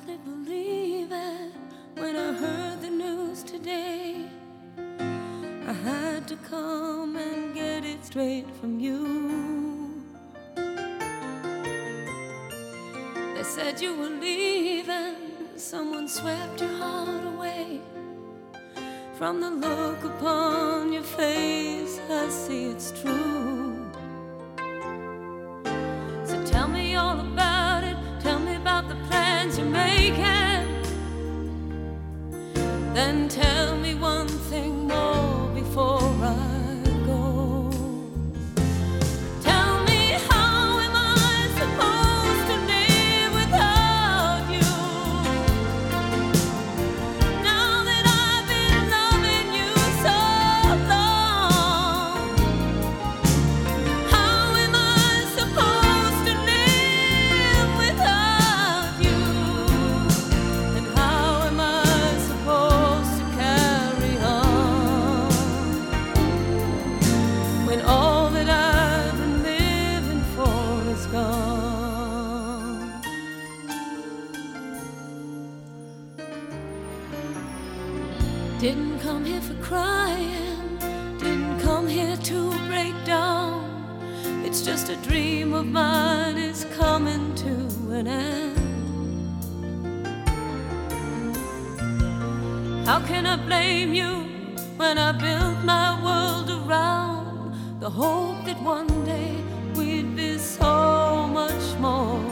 hardly believe it when I heard the news today. I had to come and get it straight from you. They said you were leaving, someone swept your heart away. From the look upon your face, I see it's true. So tell me all about it, tell me about the plans you're making. Then tell me one thing more before I go. Tell me, how am I supposed to live without you? Now that I've been loving you so long, how am I supposed to live without you? And how am I supposed to carry on when all that I've been living for is gone? Didn't come here for crying, didn't come here to break down. It's just a dream of mine is coming to an end. How can I blame you when I built my world around the hope that one day we'd be so much more?